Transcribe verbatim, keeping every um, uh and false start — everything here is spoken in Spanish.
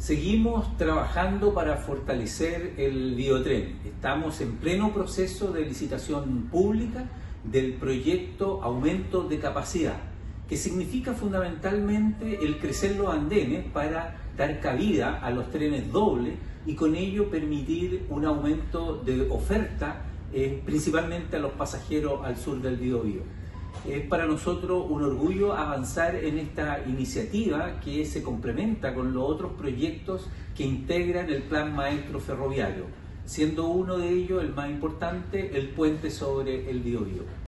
Seguimos trabajando para fortalecer el Biotren. Estamos en pleno proceso de licitación pública del proyecto Aumento de Capacidad, que significa fundamentalmente el crecer los andenes para dar cabida a los trenes dobles y con ello permitir un aumento de oferta, eh, principalmente a los pasajeros al sur del Biobío. Es para nosotros un orgullo avanzar en esta iniciativa que se complementa con los otros proyectos que integran el Plan Maestro Ferroviario, siendo uno de ellos, el más importante, el puente sobre el Biobío.